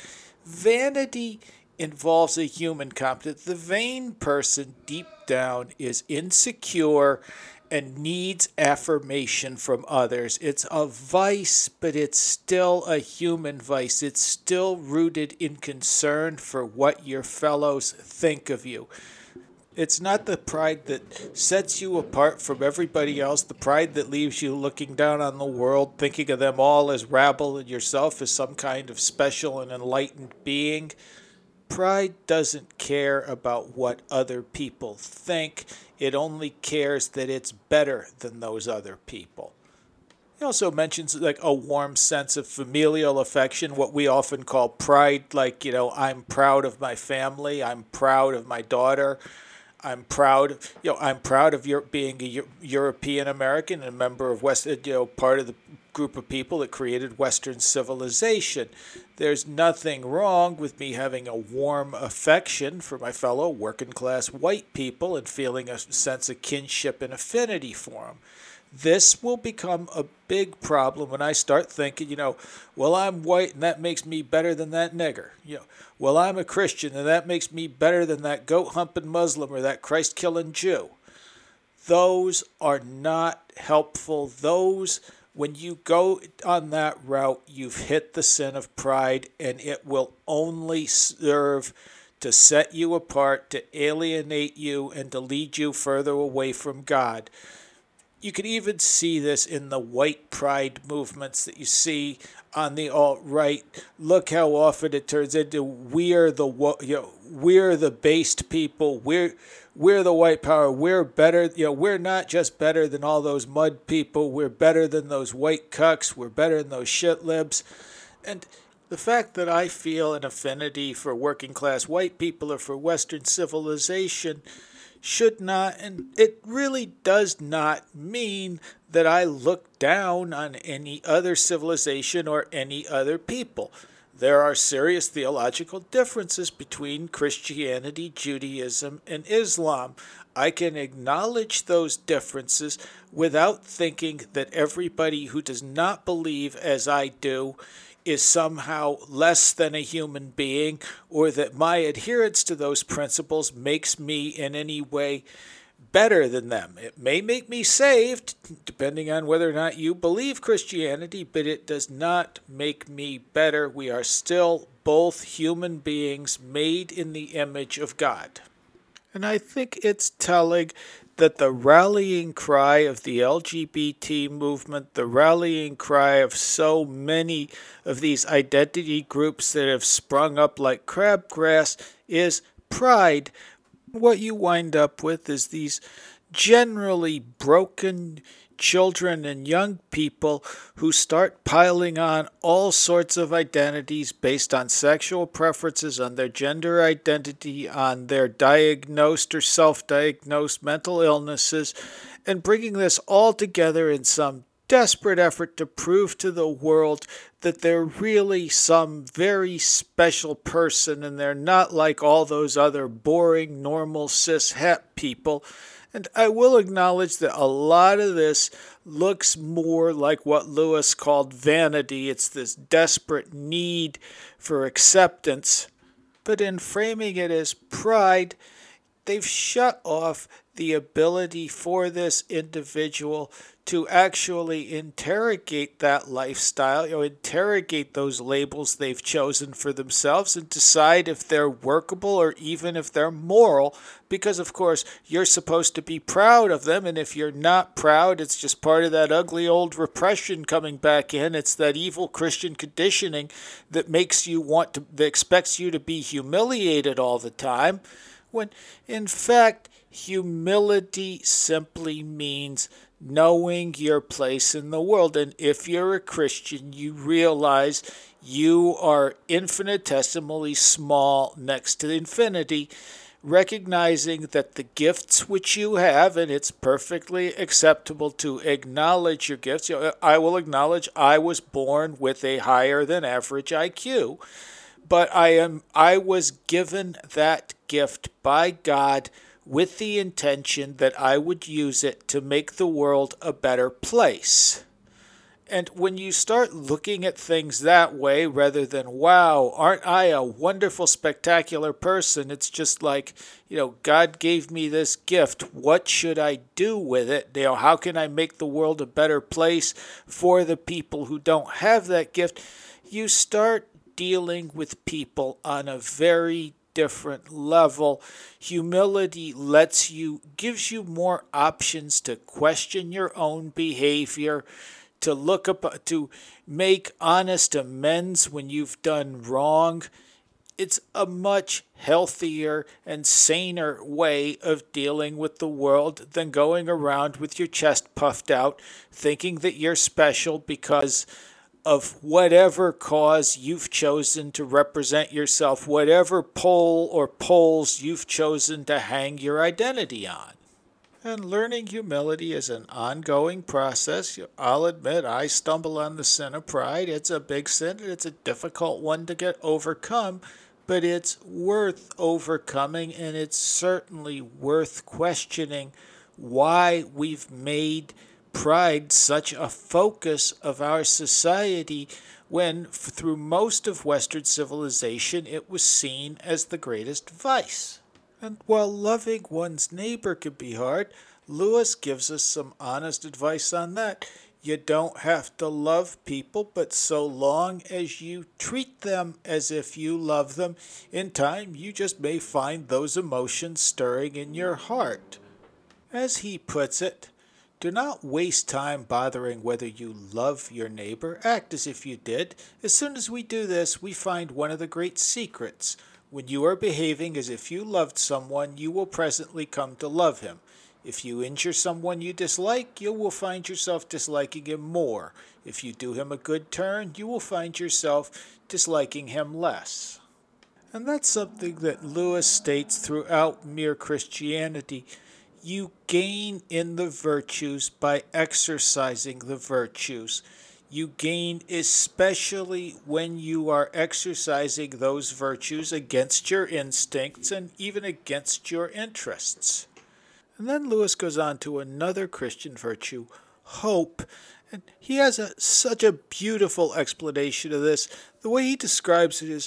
vanity involves a human competence. The vain person deep down is insecure and needs affirmation from others. It's a vice, but it's still a human vice. It's still rooted in concern for what your fellows think of you. It's not the pride that sets you apart from everybody else, the pride that leaves you looking down on the world, thinking of them all as rabble and yourself as some kind of special and enlightened being. Pride doesn't care about what other people think. It only cares that it's better than those other people. He also mentions like a warm sense of familial affection, what we often call pride, like, you know, I'm proud of my family, I'm proud of my daughter, I'm proud, you know, I'm proud of your being a European American and a member of West, you know, part of the group of people that created Western civilization. There's nothing wrong with me having a warm affection for my fellow working class white people and feeling a sense of kinship and affinity for them. This will become a big problem when I start thinking, you know, well, I'm white and that makes me better than that nigger. You know, well, I'm a Christian and that makes me better than that goat-humping Muslim or that Christ-killing Jew. Those are not helpful. Those, when you go on that route, you've hit the sin of pride, and it will only serve to set you apart, to alienate you, and to lead you further away from God. You can even see this in the white pride movements that you see on the alt-right. Look how often it turns into we're the you know, we're the based people. We're we're the white power. We're better. You know, we're not just better than all those mud people. We're better than those white cucks. We're better than those shit libs. And the fact that I feel an affinity for working class white people or for Western civilization should not, and it really does not mean that I look down on any other civilization or any other people. There are serious theological differences between Christianity, Judaism, and Islam. I can acknowledge those differences without thinking that everybody who does not believe as I do is somehow less than a human being, or that my adherence to those principles makes me in any way better than them. It may make me saved, depending on whether or not you believe Christianity, but it does not make me better. We are still both human beings made in the image of God. And I think it's telling that the rallying cry of the L G B T movement, the rallying cry of so many of these identity groups that have sprung up like crabgrass is pride. What you wind up with is these generally broken children and young people who start piling on all sorts of identities based on sexual preferences, on their gender identity, on their diagnosed or self-diagnosed mental illnesses, and bringing this all together in some desperate effort to prove to the world that they're really some very special person and they're not like all those other boring, normal, cis-het people. And I will acknowledge that a lot of this looks more like what Lewis called vanity. It's this desperate need for acceptance. But in framing it as pride, they've shut off the ability for this individual to actually interrogate that lifestyle, you know, interrogate those labels they've chosen for themselves and decide if they're workable or even if they're moral, because of course you're supposed to be proud of them, and if you're not proud, it's just part of that ugly old repression coming back in. It's that evil Christian conditioning that makes you want to, that expects you to be humiliated all the time, when in fact humility simply means knowing your place in the world. And if you're a Christian, you realize you are infinitesimally small next to infinity, recognizing that the gifts which you have, and it's perfectly acceptable to acknowledge your gifts. You know, I will acknowledge I was born with a higher than average I Q, but I am I was given that gift by God with the intention that I would use it to make the world a better place. And when you start looking at things that way rather than, wow, aren't I a wonderful, spectacular person? It's just like, you know, God gave me this gift. What should I do with it? You know, how can I make the world a better place for the people who don't have that gift? You start dealing with people on a very different level. Humility lets you, gives you more options to question your own behavior, to look up, to make honest amends when you've done wrong. It's a much healthier and saner way of dealing with the world than going around with your chest puffed out, thinking that you're special because of whatever cause you've chosen to represent yourself, whatever pole or poles you've chosen to hang your identity on. And learning humility is an ongoing process. I'll admit I stumble on the sin of pride. It's a big sin. It's a difficult one to get overcome, but it's worth overcoming, and it's certainly worth questioning why we've made pride such a focus of our society when, through most of Western civilization, it was seen as the greatest vice. And while loving one's neighbor can be hard, Lewis gives us some honest advice on that. You don't have to love people, but so long as you treat them as if you love them, in time you just may find those emotions stirring in your heart. As he puts it, do not waste time bothering whether you love your neighbor. Act as if you did. As soon as we do this, we find one of the great secrets. When you are behaving as if you loved someone, you will presently come to love him. If you injure someone you dislike, you will find yourself disliking him more. If you do him a good turn, you will find yourself disliking him less. And that's something that Lewis states throughout Mere Christianity. You gain in the virtues by exercising the virtues. You gain especially when you are exercising those virtues against your instincts and even against your interests. And then Lewis goes on to another Christian virtue, hope. And he has a, such a beautiful explanation of this. The way he describes it is,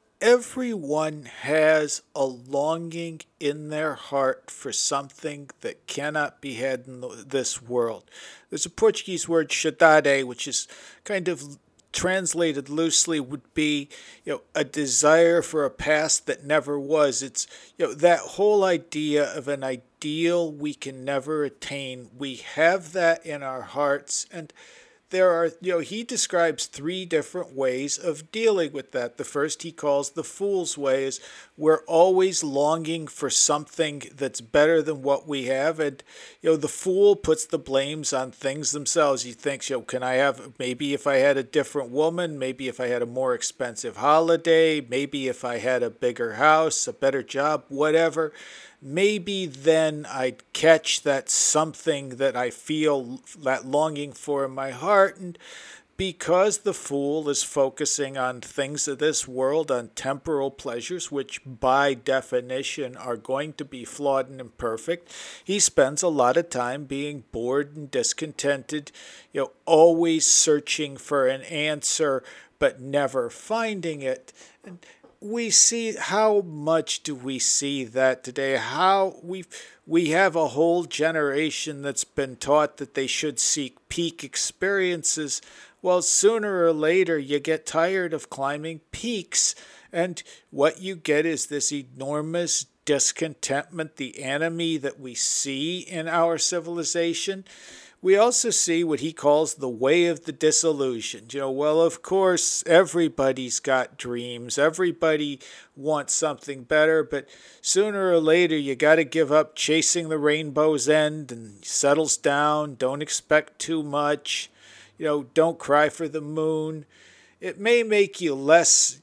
everyone has a longing in their heart for something that cannot be had in this world. There's a Portuguese word, saudade, which is kind of translated loosely would be, you know, a desire for a past that never was. It's, you know, that whole idea of an ideal we can never attain. We have that in our hearts, and there are, you know, he describes three different ways of dealing with that. The first he calls the fool's way, is we're always longing for something that's better than what we have. And, you know, the fool puts the blames on things themselves. He thinks, you know, can I have, maybe if I had a different woman, maybe if I had a more expensive holiday, maybe if I had a bigger house, a better job, whatever. Maybe then I'd catch that something that I feel that longing for in my heart. And because the fool is focusing on things of this world, on temporal pleasures, which by definition are going to be flawed and imperfect, he spends a lot of time being bored and discontented, you know, always searching for an answer, but never finding it. And we see, how much do we see that today? How we we have a whole generation that's been taught that they should seek peak experiences. Well, sooner or later you get tired of climbing peaks, and what you get is this enormous discontentment, the enemy that we see in our civilization. We also see what he calls the way of the disillusioned. You know, well, of course, everybody's got dreams. Everybody wants something better, but sooner or later, you got to give up chasing the rainbow's end and settles down. Don't expect too much. You know, don't cry for the moon. It may make you less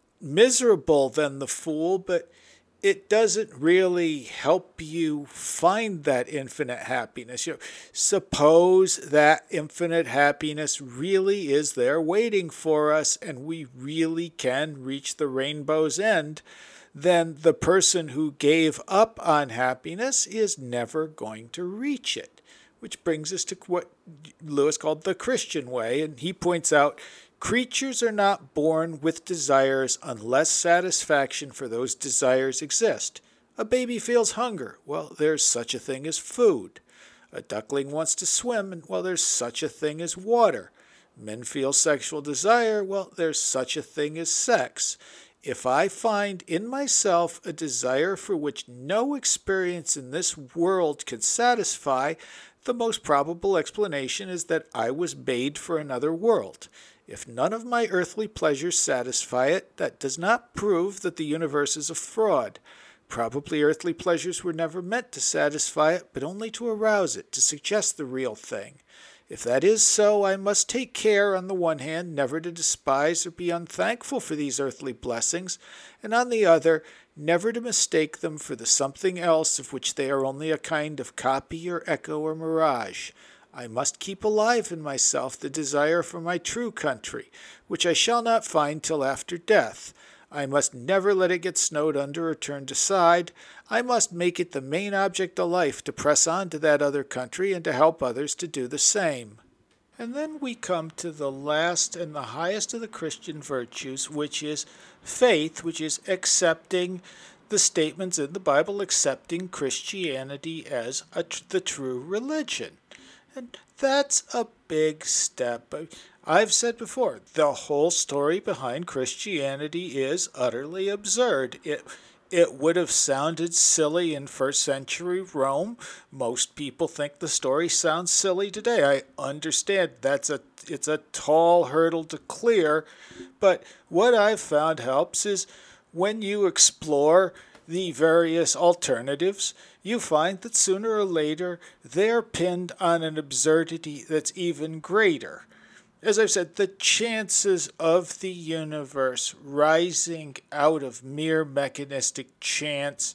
miserable than the fool, but it doesn't really help you find that infinite happiness. You know, suppose that infinite happiness really is there waiting for us and we really can reach the rainbow's end, then the person who gave up on happiness is never going to reach it. which brings us to what Lewis called the Christian way, and he points out, creatures are not born with desires unless satisfaction for those desires exist. A baby feels hunger. Well, there's such a thing as food. A duckling wants to swim, and well, there's such a thing as water. Men feel sexual desire. Well, there's such a thing as sex. If I find in myself a desire for which no experience in this world can satisfy, the most probable explanation is that I was made for another world. If none of my earthly pleasures satisfy it, that does not prove that the universe is a fraud. Probably earthly pleasures were never meant to satisfy it, but only to arouse it, to suggest the real thing. If that is so, I must take care, on the one hand, never to despise or be unthankful for these earthly blessings, and on the other, never to mistake them for the something else of which they are only a kind of copy or echo or mirage. I must keep alive in myself the desire for my true country, which I shall not find till after death. I must never let it get snowed under or turned aside. I must make it the main object of life to press on to that other country and to help others to do the same. And then we come to the last and the highest of the Christian virtues, which is faith, which is accepting the statements in the Bible, accepting Christianity as a, the true religion. And that's a big step. I've said before, the whole story behind Christianity is utterly absurd. It it would have sounded silly in first century Rome. Most people think the story sounds silly today. I understand that's a it's a tall hurdle to clear, but what I've found helps is when you explore the various alternatives, you find that sooner or later they're pinned on an absurdity that's even greater. As I've said, the chances of the universe rising out of mere mechanistic chance,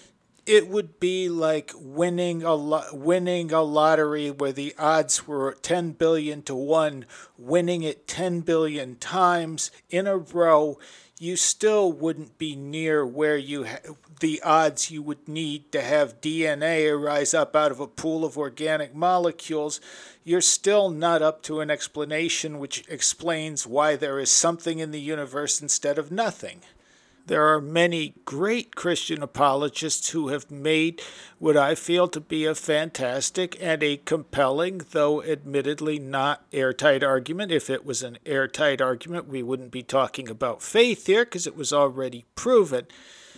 it would be like winning a lo- winning a lottery where the odds were ten billion to one, winning it ten billion times in a row. You still wouldn't be near where you ha- the odds you would need to have D N A arise up out of a pool of organic molecules. You're still not up to an explanation which explains why there is something in the universe instead of nothing. There are many great Christian apologists who have made what I feel to be a fantastic and a compelling, though admittedly not airtight argument. If it was an airtight argument, we wouldn't be talking about faith here because it was already proven.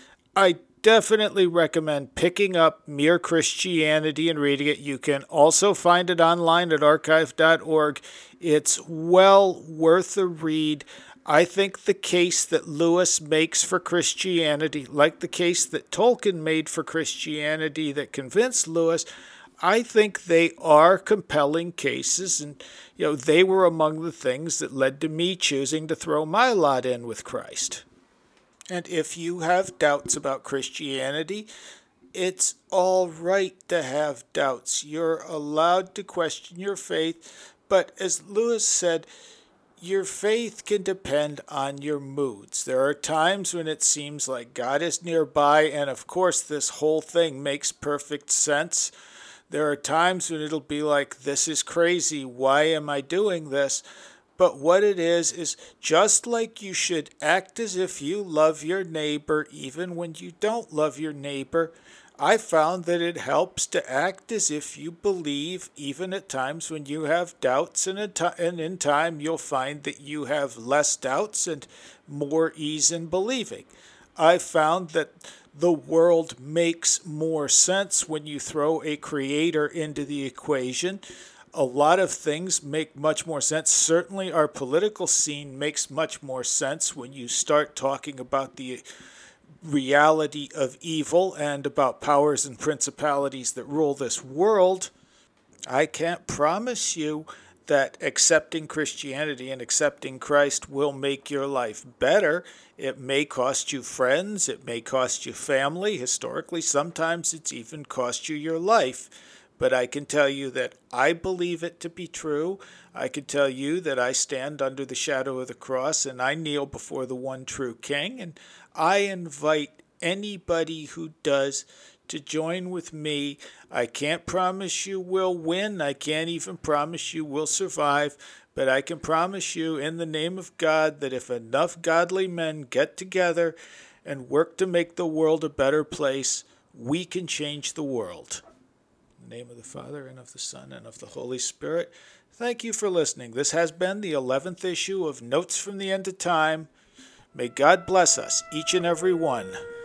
I definitely recommend picking up Mere Christianity and reading it. You can also find it online at archive dot org. It's well worth a read. I think the case that Lewis makes for Christianity, like the case that Tolkien made for Christianity that convinced Lewis, I think they are compelling cases, and you know they were among the things that led to me choosing to throw my lot in with Christ. And if you have doubts about Christianity, it's all right to have doubts. You're allowed to question your faith, but as Lewis said, your faith can depend on your moods. There are times when it seems like God is nearby, and of course this whole thing makes perfect sense. There are times when it'll be like, this is crazy, why am I doing this? But what it is, is just like you should act as if you love your neighbor even when you don't love your neighbor, I found that it helps to act as if you believe even at times when you have doubts, and in time you'll find that you have less doubts and more ease in believing. I found that the world makes more sense when you throw a creator into the equation. A lot of things make much more sense. Certainly our political scene makes much more sense when you start talking about the reality of evil and about powers and principalities that rule this world. I can't promise you that accepting Christianity and accepting Christ will make your life better. It may cost you friends. It may cost you family. Historically, sometimes it's even cost you your life. But I can tell you that I believe it to be true. I can tell you that I stand under the shadow of the cross and I kneel before the one true King. And I invite anybody who does to join with me. I can't promise you we'll win. I can't even promise you we'll survive. But I can promise you in the name of God that if enough godly men get together and work to make the world a better place, we can change the world. In the name of the Father, and of the Son, and of the Holy Spirit. Thank you for listening. This has been the eleventh issue of Notes from the End of Time. May God bless us, each and every one.